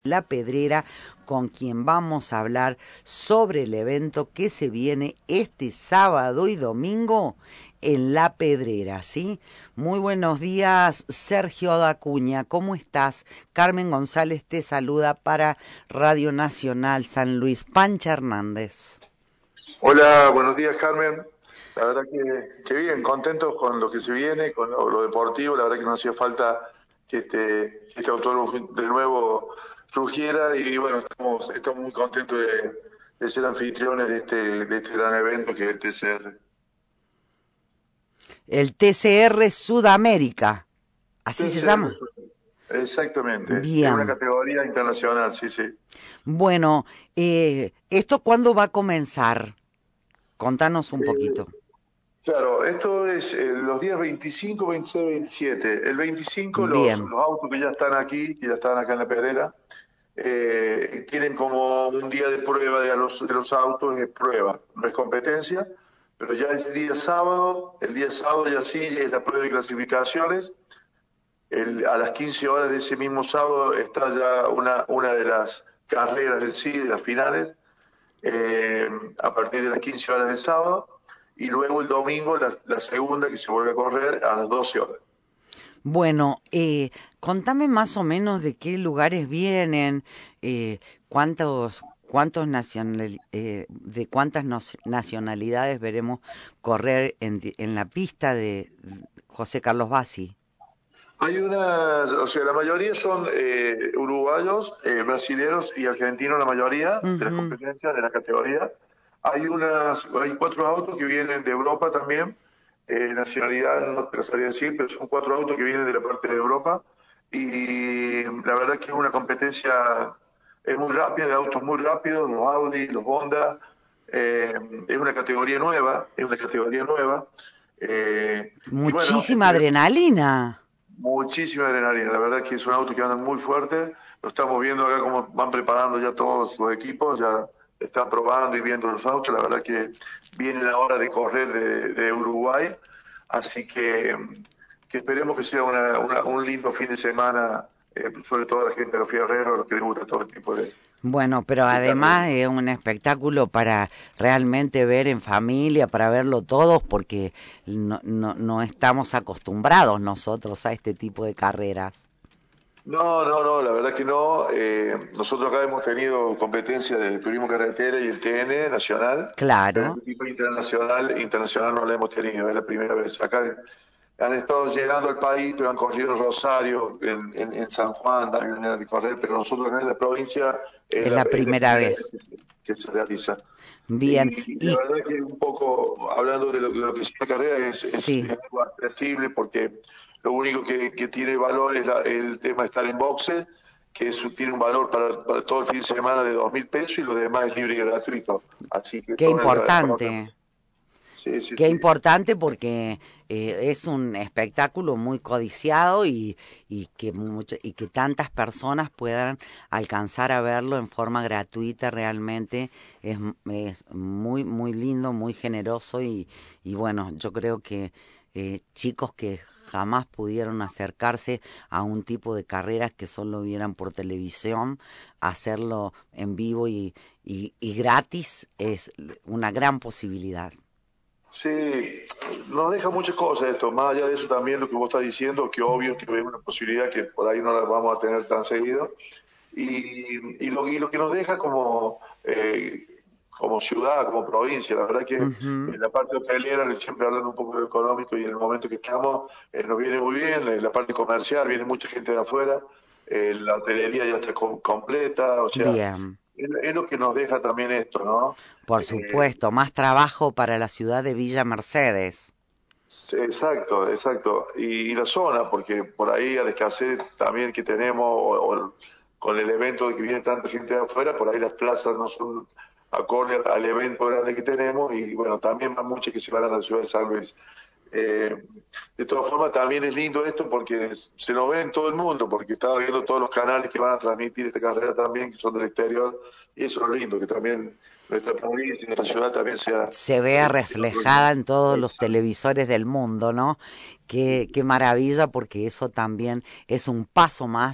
La Pedrera, con quien vamos a hablar sobre el evento que se viene este sábado y domingo en La Pedrera, ¿sí? Muy buenos días, Sergio Dacuña, ¿cómo estás? Carmen González te saluda para Radio Nacional San Luis. Pancha Hernández. Hola, buenos días, Carmen. La verdad que bien, contentos con lo que se viene, con lo deportivo. La verdad que no hacía falta que este autódromo de nuevo rugiera y bueno, estamos muy contentos de ser anfitriones de este gran evento que es el TCR. El TCR Sudamérica, ¿así se TCR, llama? exactamente. Es una Bien. categoría internacional, sí, sí. Bueno, ¿esto cuándo va a comenzar? Contanos un Eh, poquito. Claro, esto es los días 25, 26, 27. El 25 los Bien. autos que ya están aquí, que ya están acá en la Pedrera, tienen como un día de prueba de los autos, es prueba, no es competencia, pero ya el día sábado ya sí es la prueba de clasificaciones. A las 15 horas de ese mismo sábado está ya una de las carreras del sí, de las finales, a partir de las 15 horas del sábado, y luego el domingo la segunda que se vuelve a correr a las 12 horas. Bueno, contame más o menos de qué lugares vienen, eh, de cuántas nacionalidades veremos correr en la pista de José Carlos Bassi. O sea, la mayoría son uruguayos, brasileños y argentinos, la mayoría de las Ujú. competencias de la categoría. Hay 4 autos que vienen de Europa también, nacionalidad no te la sabría decir, pero son 4 autos que vienen de la parte de Europa. Y la verdad que es una competencia muy rápida, de autos muy rápidos, los Audi, los Honda. Es una categoría nueva, y bueno, Muchísima adrenalina. muchísima adrenalina, la verdad que es un auto que anda muy fuerte, lo estamos viendo acá cómo van preparando ya todos sus equipos, ya están probando y viendo los autos, la verdad que viene la hora de correr de Uruguay, así que esperemos que sea un lindo fin de semana, sobre todo a la gente de los fierreros, a los que les gusta todo el tipo Bueno, pero de carreras. además es un espectáculo para realmente ver en familia, para verlo todos, porque no estamos acostumbrados nosotros a este tipo de carreras. No, no, no, la verdad que no. Nosotros acá hemos tenido competencia de turismo carretera y el TN nacional, pero Claro, este tipo internacional no la hemos tenido, es la primera vez. Acá han estado llegando al país, pero han corrido en Rosario, en San Juan, también han de correr, pero nosotros acá en la provincia es la es la primera primera vez vez. que se realiza. Bien, Y la y verdad que un poco hablando de lo que es la carrera es sí, algo accesible porque lo único que tiene valor es el tema de estar en boxe, que eso tiene un valor para todo el fin de semana de 2.000 pesos y lo demás es libre y gratuito. Así que qué todo el. importante. Sí, sí, Qué sí. importante porque es un espectáculo muy codiciado y que tantas personas puedan alcanzar a verlo en forma gratuita realmente es muy, muy lindo, muy generoso y bueno, yo creo que chicos que jamás pudieron acercarse a un tipo de carreras que solo vieran por televisión, hacerlo en vivo y gratis es una gran posibilidad. Sí, nos deja muchas cosas esto. Más allá de eso también lo que vos estás diciendo, que obvio que es una posibilidad que por ahí no la vamos a tener tan seguido. Y lo que nos deja como ciudad, como provincia, la verdad que Ujú. en la parte hotelera, siempre hablando un poco de lo económico y en el momento que estamos, nos viene muy bien, en la parte comercial viene mucha gente de afuera, la hotelería ya está completa, o sea, Bien, es lo que nos deja también esto, ¿no? por Eh, supuesto, más trabajo para la ciudad de Villa Mercedes. Sí, exacto, exacto. Y la zona, porque por ahí a la escasez también que tenemos, con el evento de que viene tanta gente de afuera, por ahí las plazas no son acorde al evento grande que tenemos, y bueno, también van muchos que se van a la ciudad de San Luis. Eh, de todas formas, también es lindo esto porque se nos ve en todo el mundo, porque estaba viendo todos los canales que van a transmitir esta carrera también, que son del exterior, y eso es lo lindo, que también nuestra provincia, nuestra ciudad también sea Se vea reflejada en todos los televisores del mundo, ¿no? Qué maravilla porque eso también es un paso más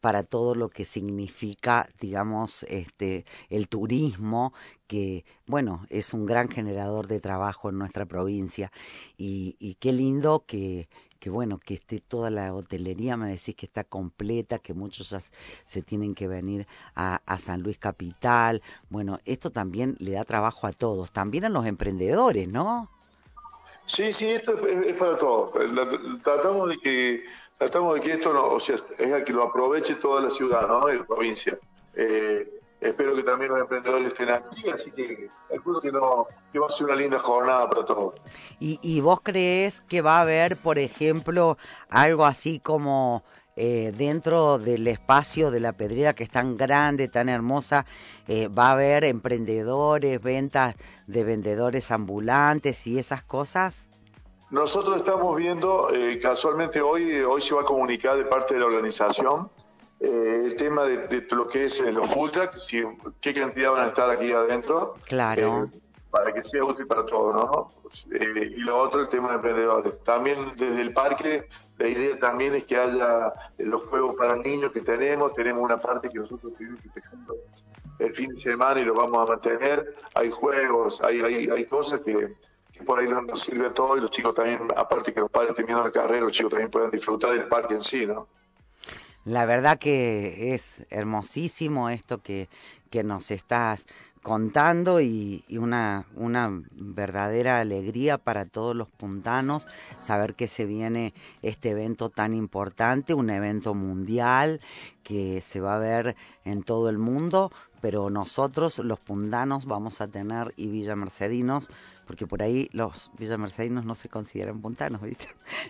para todo lo que significa, digamos, el turismo, que, bueno, es un gran generador de trabajo en nuestra provincia. Y qué lindo que bueno, que esté toda la hotelería, me decís que está completa, que muchos ya se tienen que venir a San Luis Capital. Bueno, esto también le da trabajo a todos, también a los emprendedores, ¿no? Sí, sí, esto es para todos. Tratamos de que esto no, o sea, es a que lo aproveche toda la ciudad, ¿no? Y la provincia. Espero que también los emprendedores estén aquí, así que calculo que no, que va a ser una linda jornada para todos. Y vos crees que va a haber, por ejemplo, algo así como dentro del espacio de la Pedrera, que es tan grande, tan hermosa, va a haber emprendedores, ventas de vendedores ambulantes y esas cosas? Nosotros estamos viendo, casualmente hoy se va a comunicar de parte de la organización el tema de lo que es los food trucks, qué cantidad van a estar aquí adentro, Claro. para que sea útil para todos, ¿no? Y lo otro, el tema de emprendedores. También desde el parque, la idea también es que haya los juegos para niños que tenemos una parte que nosotros estuvimos festejando el fin de semana y lo vamos a mantener. Hay juegos, hay cosas que por ahí no nos sirve a todos y los chicos también, aparte que los padres terminan la carrera, los chicos también puedan disfrutar del parque en sí, ¿no? La verdad que es hermosísimo esto que nos estás contando y una verdadera alegría para todos los puntanos saber que se viene este evento tan importante, un evento mundial que se va a ver en todo el mundo, pero nosotros los puntanos vamos a tener y villamercedinos, porque por ahí los villamercedinos no se consideran puntanos, ¿viste?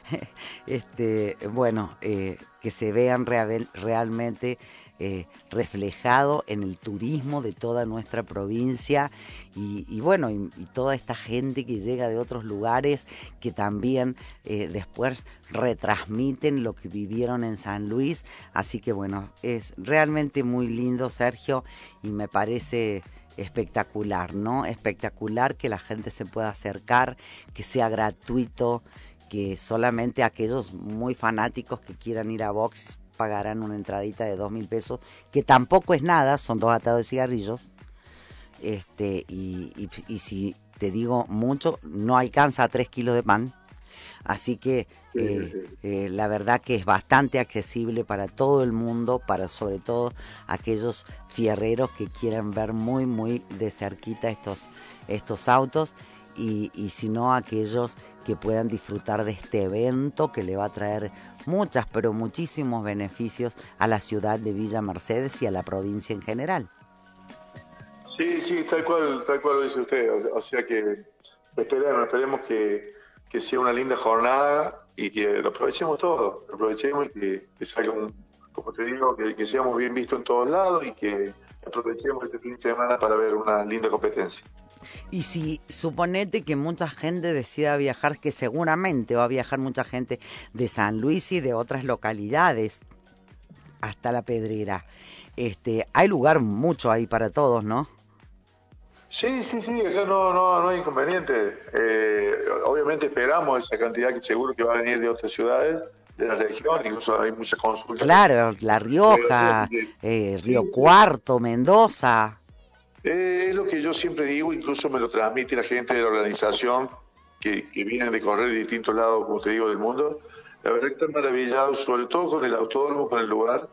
Bueno, que se vean realmente reflejado en el turismo de toda nuestra provincia y bueno, y toda esta gente que llega de otros lugares que también después retransmiten lo que vivieron en San Luis. Así que bueno, es realmente muy lindo, Sergio, y me parece espectacular, ¿no? Espectacular que la gente se pueda acercar, que sea gratuito, que solamente aquellos muy fanáticos que quieran ir a box pagarán una entradita de 2.000 pesos, que tampoco es nada, son 2 atados de cigarrillos. Y si te digo mucho, no alcanza a 3 kilos de pan. Así que Sí, sí. la verdad que es bastante accesible para todo el mundo, para sobre todo aquellos fierreros que quieran ver muy, muy de cerquita estos autos y si no aquellos que puedan disfrutar de este evento que le va a traer muchas, pero muchísimos beneficios a la ciudad de Villa Mercedes y a la provincia en general. Sí, sí, tal cual lo dice usted. O sea que esperemos que sea una linda jornada y que lo aprovechemos todo, lo aprovechemos y que salga como te digo, que seamos bien vistos en todos lados y que aprovechemos este fin de semana para ver una linda competencia. Y si suponete que mucha gente decida viajar, que seguramente va a viajar mucha gente de San Luis y de otras localidades hasta La Pedrera, hay lugar mucho ahí para todos, ¿no? Sí, sí, sí, acá no hay inconveniente. Obviamente esperamos esa cantidad que seguro que va a venir de otras ciudades de la región, incluso hay muchas consultas. Claro, La Así Rioja, que, Río sí, sí. Cuarto, Mendoza. Es lo que yo siempre digo, incluso me lo transmite la gente de la organización que vienen de correr de distintos lados, como te digo, del mundo. La verdad que están maravillados, sobre todo con el autódromo, con el lugar,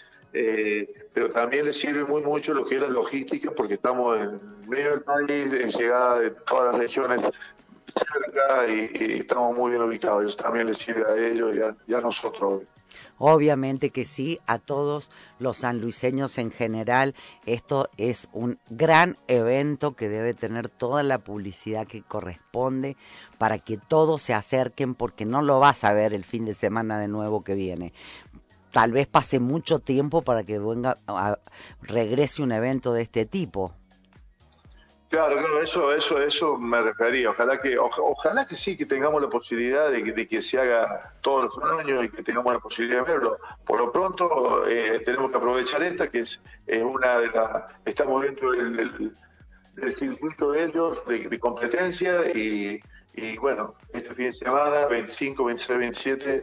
pero también les sirve muy mucho lo que es la logística, porque estamos en medio del país, en llegada de todas las regiones cerca y estamos muy bien ubicados. Eso también les sirve a ellos y a nosotros. Obviamente que sí, a todos los sanluiseños en general, esto es un gran evento que debe tener toda la publicidad que corresponde para que todos se acerquen, porque no lo vas a ver el fin de semana de nuevo que viene. Tal vez pase mucho tiempo para que regrese un evento de este tipo. Claro, claro, eso me refería. Ojalá que sí, que tengamos la posibilidad de que se haga todos los años y que tengamos la posibilidad de verlo. Por lo pronto, tenemos que aprovechar esta, que es una de las, estamos dentro del circuito de ellos, de competencia, y bueno, este fin de semana, 25, 26, 27,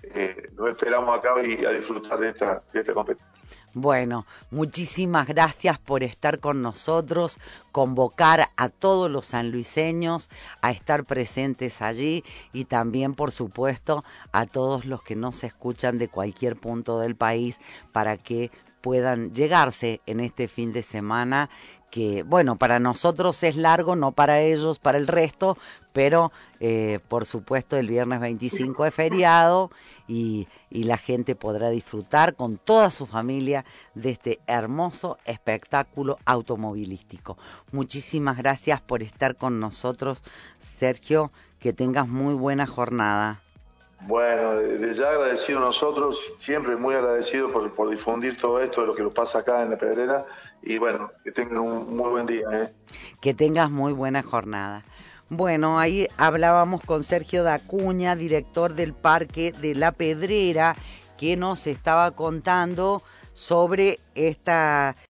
Lo esperamos acá y a disfrutar de esta competencia. Bueno, muchísimas gracias por estar con nosotros, convocar a todos los sanluiseños a estar presentes allí y también, por supuesto, a todos los que nos escuchan de cualquier punto del país para que puedan llegarse en este fin de semana que, bueno, para nosotros es largo, no para ellos, para el resto, pero por supuesto el viernes 25 es feriado y la gente podrá disfrutar con toda su familia de este hermoso espectáculo automovilístico. Muchísimas gracias por estar con nosotros, Sergio, que tengas muy buena jornada. Bueno, desde ya agradecido nosotros, siempre muy agradecido por difundir todo esto de lo que nos pasa acá en La Pedrera y bueno, que tengan un muy buen día. Que tengas muy buena jornada. Bueno, ahí hablábamos con Sergio Dacuña, director del Parque de La Pedrera, que nos estaba contando sobre esta